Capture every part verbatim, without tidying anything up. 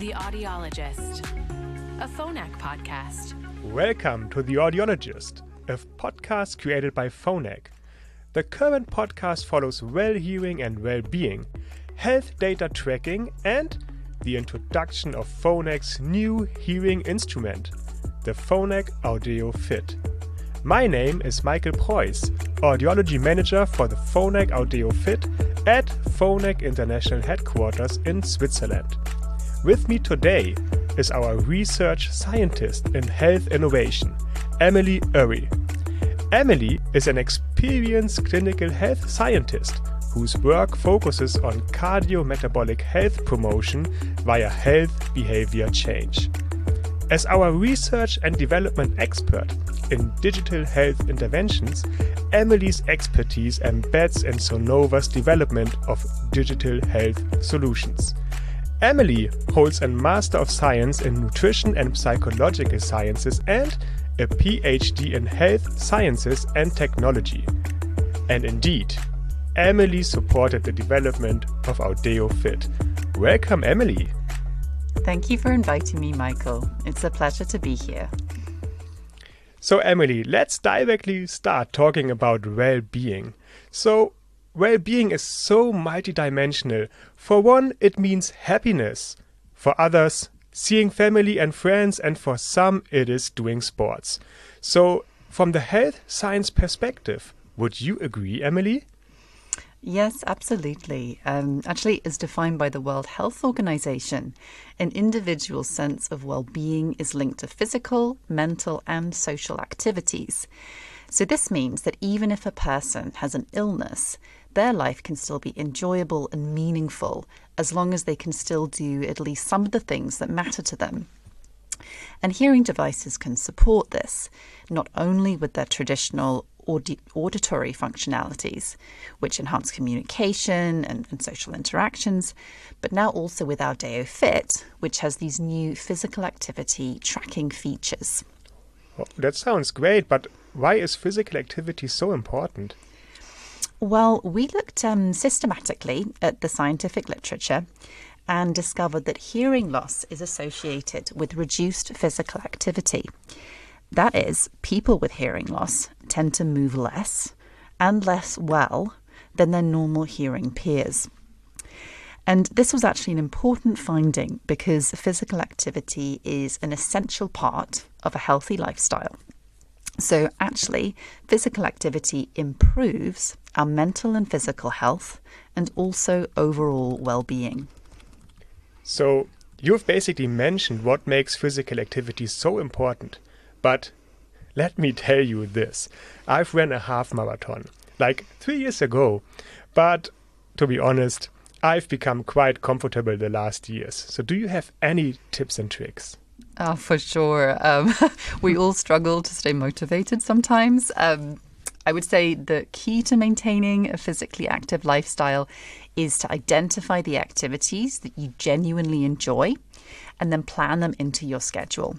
The Audiologist, a Phonak podcast. Welcome to The Audiologist, a podcast created by Phonak. The current podcast follows well-hearing and well-being, health data tracking, and the introduction of Phonak's new hearing instrument, the Phonak Audeo Fit. My name is Michael Preuss, Audiology Manager for the Phonak Audeo Fit at Phonak International Headquarters in Switzerland. With me today is our research scientist in health innovation, Emily Urry. Emily is an experienced clinical health scientist whose work focuses on cardiometabolic health promotion via health behavior change. As our research and development expert in digital health interventions, Emily's expertise embeds in Sonova's development of digital health solutions. Emily holds a Master of Science in Nutrition and Psychological Sciences and a P H D in Health Sciences and Technology. And indeed, Emily supported the development of Audeo Fit. Welcome, Emily. Thank you for inviting me, Michael. It's a pleasure to be here. So, Emily, let's directly start talking about well-being. So, well-being is so multidimensional. For one, it means happiness. For others, seeing family and friends, and for some, it is doing sports. So, from the health science perspective, would you agree, Emily? Yes, absolutely. Um, actually, as defined by the World Health Organization, an individual's sense of well-being is linked to physical, mental, and social activities. So this means that even if a person has an illness, their life can still be enjoyable and meaningful as long as they can still do at least some of the things that matter to them. And hearing devices can support this, not only with their traditional audi- auditory functionalities, which enhance communication and, and social interactions, but now also with Audeo Fit, which has these new physical activity tracking features. Oh, that sounds great, but why is physical activity so important? Well, we looked um, systematically at the scientific literature and discovered that hearing loss is associated with reduced physical activity. That is, people with hearing loss tend to move less and less well than their normal hearing peers. And this was actually an important finding because physical activity is an essential part of a healthy lifestyle. So actually, physical activity improves our mental and physical health and also overall well-being. So, you've basically mentioned what makes physical activity so important. But let me tell you this. I've ran a half marathon, like three years ago. But to be honest, I've become quite comfortable the last years. So do you have any tips and tricks? Oh, for sure. Um, we all struggle to stay motivated sometimes. Um, I would say the key to maintaining a physically active lifestyle is to identify the activities that you genuinely enjoy and then plan them into your schedule.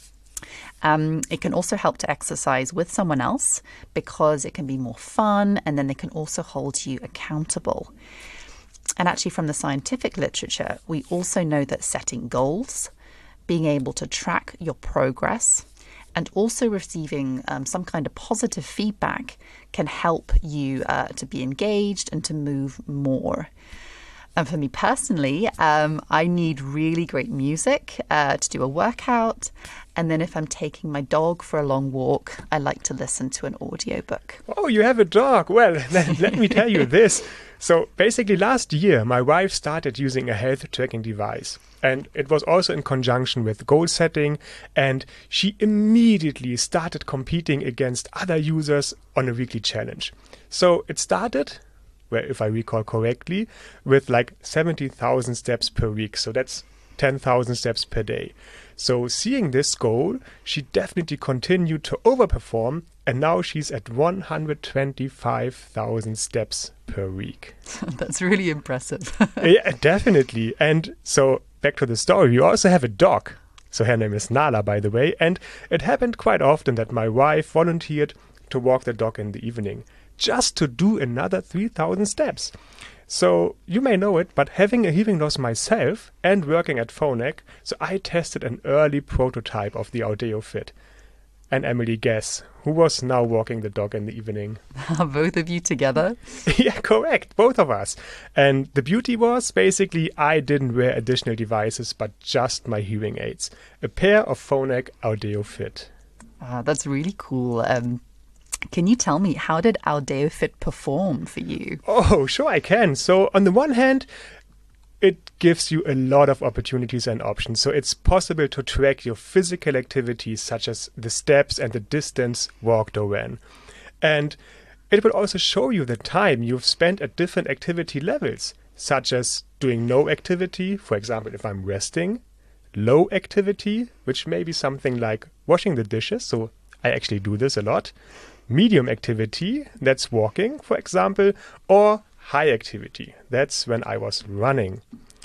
Um, it can also help to exercise with someone else because it can be more fun and then they can also hold you accountable. And actually from the scientific literature, we also know that setting goals, being able to track your progress, and also receiving um, some kind of positive feedback can help you uh, to be engaged and to move more. And for me personally, um, I need really great music uh, to do a workout. And then if I'm taking my dog for a long walk, I like to listen to an audiobook. Oh, you have a dog. Well, let, let me tell you this. So basically last year, my wife started using a health tracking device. And it was also in conjunction with goal setting. And she immediately started competing against other users on a weekly challenge. So it started, well, if I recall correctly, with like seventy thousand steps per week. So that's ten thousand steps per day. So seeing this goal, she definitely continued to overperform. And now she's at one hundred twenty-five thousand steps per week. That's really impressive. Yeah, definitely. And so back to the story, you also have a dog. So her name is Nala, by the way. And it happened quite often that my wife volunteered to walk the dog in the evening just to do another three thousand steps. So you may know it, but having a hearing loss myself and working at Phonak, so I tested an early prototype of the Audeo Fit. And Emily, guess, who was now walking the dog in the evening? Both of you together? Yeah, correct. Both of us. And the beauty was, basically, I didn't wear additional devices, but just my hearing aids. A pair of Phonak Audeo Fit. Ah, that's really cool. Um, can you tell me, how did Audeo Fit perform for you? Oh, sure I can. So on the one hand, it gives you a lot of opportunities and options. So it's possible to track your physical activities, such as the steps and the distance walked or ran. And it will also show you the time you've spent at different activity levels, such as doing no activity, for example, if I'm resting, low activity, which may be something like washing the dishes, so I actually do this a lot, medium activity, that's walking, for example, or high activity, that's when I was running.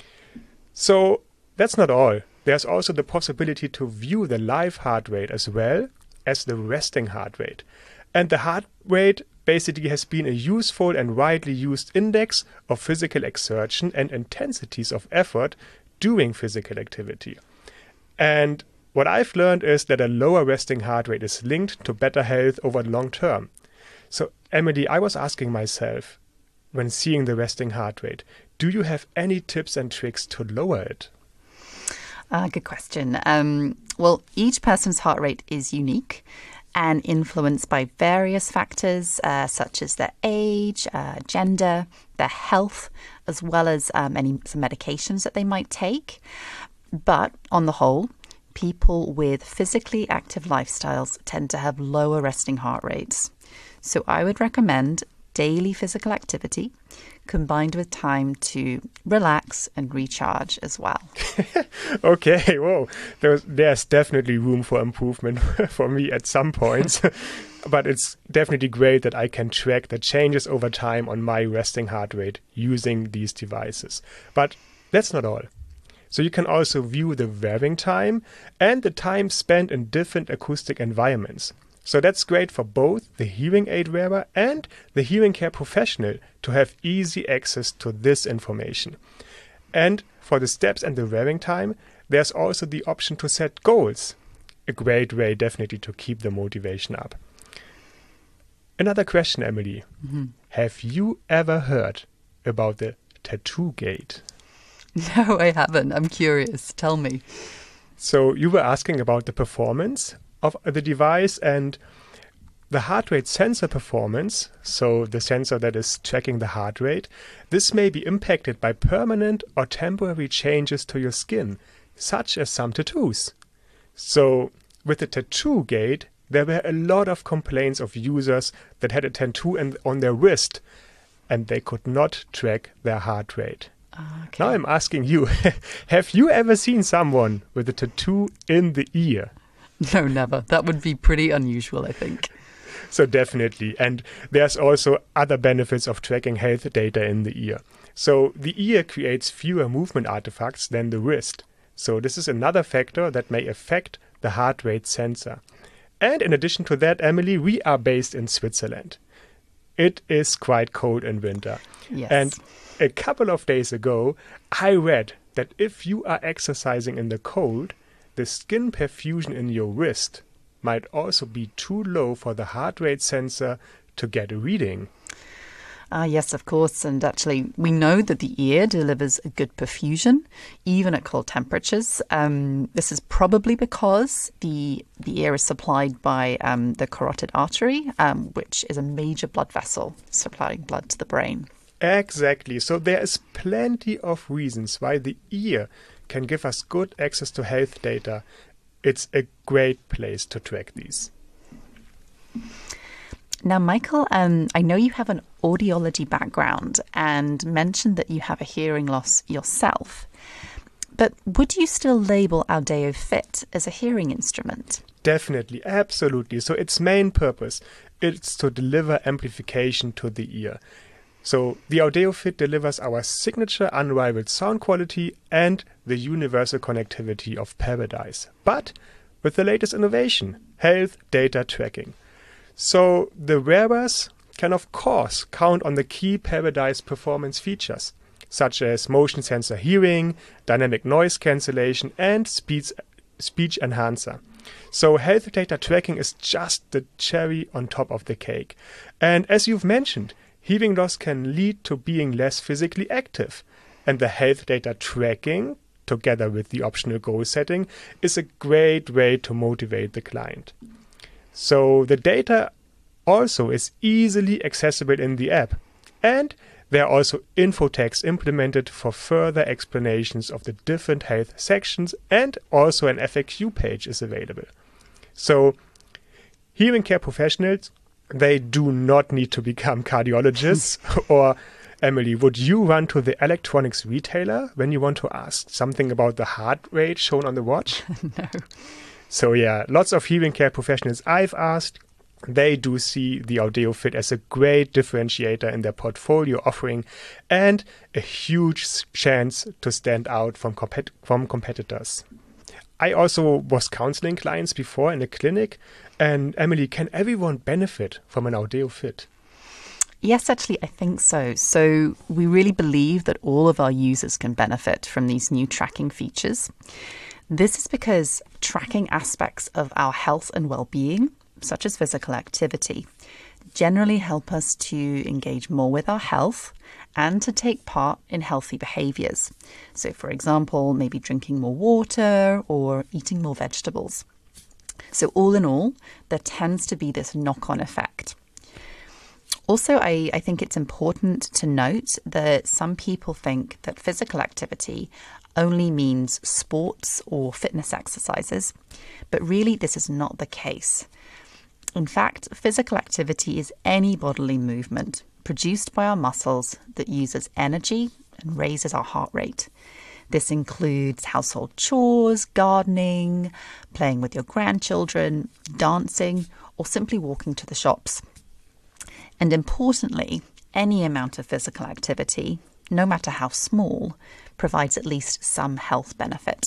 So that's not all. There's also the possibility to view the live heart rate as well as the resting heart rate. And the heart rate basically has been a useful and widely used index of physical exertion and intensities of effort doing physical activity. And what I've learned is that a lower resting heart rate is linked to better health over the long term. So Emily, I was asking myself, when seeing the resting heart rate, do you have any tips and tricks to lower it? Uh, good question. Um, well, each person's heart rate is unique and influenced by various factors uh, such as their age, uh, gender, their health, as well as um, any some medications that they might take. But on the whole, people with physically active lifestyles tend to have lower resting heart rates. So I would recommend daily physical activity combined with time to relax and recharge as well. Okay, whoa, there's, there's definitely room for improvement for me at some points. But it's definitely great that I can track the changes over time on my resting heart rate using these devices. But that's not all. So you can also view the wearing time and the time spent in different acoustic environments. So that's great for both the hearing aid wearer and the hearing care professional to have easy access to this information. And for the steps and the wearing time, there's also the option to set goals. A great way definitely to keep the motivation up. Another question, Emily. Mm-hmm. Have you ever heard about the tattoo gate? No, I haven't. I'm curious. Tell me. So you were asking about the performance of the device and the heart rate sensor performance, so the sensor that is tracking the heart rate. This may be impacted by permanent or temporary changes to your skin, such as some tattoos. So with the tattoo gate, there were a lot of complaints of users that had a tattoo in, on their wrist and they could not track their heart rate. Okay. Now I'm asking you, have you ever seen someone with a tattoo in the ear? No, never. That would be pretty unusual, I think. So definitely. And there's also other benefits of tracking health data in the ear. So the ear creates fewer movement artifacts than the wrist. So this is another factor that may affect the heart rate sensor. And in addition to that, Emily, we are based in Switzerland. It is quite cold in winter. Yes. And a couple of days ago, I read that if you are exercising in the cold, the skin perfusion in your wrist might also be too low for the heart rate sensor to get a reading. Uh, yes, of course. And actually, we know that the ear delivers a good perfusion, even at cold temperatures. Um, this is probably because the the ear is supplied by um, the carotid artery, um, which is a major blood vessel supplying blood to the brain. Exactly. So there is plenty of reasons why the ear can give us good access to health data. It's a great place to track these. Now, Michael, um, I know you have an audiology background and mentioned that you have a hearing loss yourself. But would you still label Audeo Fit as a hearing instrument? Definitely, absolutely. So its main purpose is to deliver amplification to the ear. So the Audeo Fit delivers our signature unrivaled sound quality and the universal connectivity of paradise, but with the latest innovation, health data tracking. So the wearers can of course count on the key Paradise performance features, such as motion sensor hearing, dynamic noise cancellation, and speech, speech enhancer. So health data tracking is just the cherry on top of the cake. And as you've mentioned, hearing loss can lead to being less physically active. And the health data tracking, together with the optional goal setting, is a great way to motivate the client. So the data also is easily accessible in the app. And there are also info tags implemented for further explanations of the different health sections, and also an F A Q page is available. So hearing care professionals, they do not need to become cardiologists. Or, Emily, would you run to the electronics retailer when you want to ask something about the heart rate shown on the watch? No. So yeah, lots of hearing care professionals I've asked, they do see the Audeo Fit as a great differentiator in their portfolio offering and a huge chance to stand out from, compet- from competitors. I also was counseling clients before in a clinic. And Emily, can everyone benefit from an Audeo Fit? Yes, actually, I think so. So we really believe that all of our users can benefit from these new tracking features. This is because tracking aspects of our health and well-being, such as physical activity, generally help us to engage more with our health and to take part in healthy behaviours. So, for example, maybe drinking more water or eating more vegetables. So all in all, there tends to be this knock-on effect. Also, I, I think it's important to note that some people think that physical activity only means sports or fitness exercises, but really this is not the case. In fact, physical activity is any bodily movement produced by our muscles that uses energy and raises our heart rate. This includes household chores, gardening, playing with your grandchildren, dancing, or simply walking to the shops. And importantly, any amount of physical activity, no matter how small, provides at least some health benefit.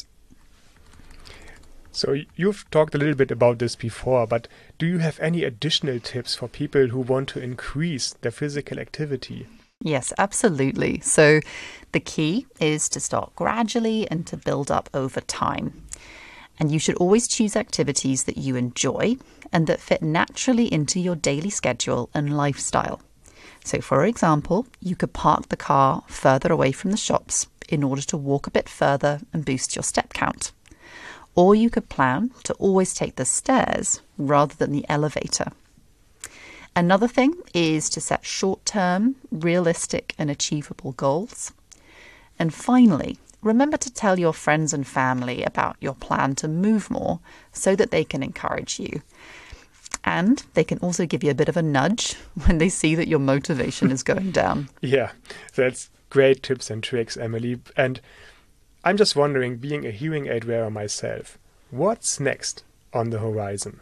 So you've talked a little bit about this before, but do you have any additional tips for people who want to increase their physical activity? Yes, absolutely. So the key is to start gradually and to build up over time. And you should always choose activities that you enjoy and that fit naturally into your daily schedule and lifestyle. So, for example, you could park the car further away from the shops in order to walk a bit further and boost your step count. Or you could plan to always take the stairs rather than the elevator. Another thing is to set short-term, realistic and achievable goals. And finally, remember to tell your friends and family about your plan to move more so that they can encourage you. And they can also give you a bit of a nudge when they see that your motivation is going down. Yeah, that's great tips and tricks, Emily. And I'm just wondering, being a hearing aid wearer myself, what's next on the horizon?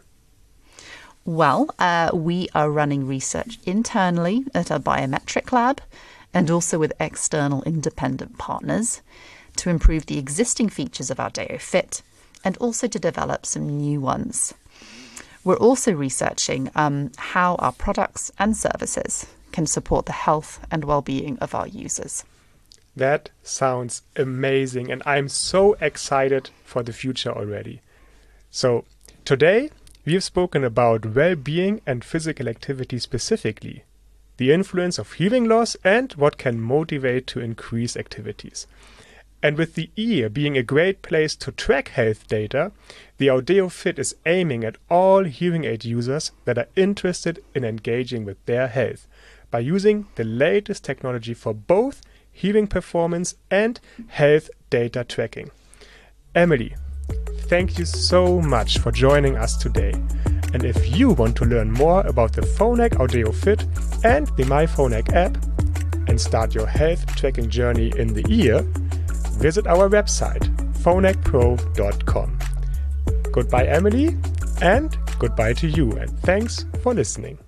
Well, uh, we are running research internally at our biometric lab and also with external independent partners to improve the existing features of our Audeo Fit and also to develop some new ones. We're also researching um, how our products and services can support the health and well-being of our users. That sounds amazing, and I'm so excited for the future already. So today we have spoken about well-being and physical activity specifically, the influence of hearing loss and what can motivate to increase activities. And with the ear being a great place to track health data, the Audeo Fit is aiming at all hearing aid users that are interested in engaging with their health by using the latest technology for both hearing performance and health data tracking. Emily, thank you so much for joining us today. And if you want to learn more about the Phonak Audeo Fit and the MyPhonak app and start your health tracking journey in the ear, visit our website, phonak pro dot com. Goodbye, Emily, and goodbye to you, and thanks for listening.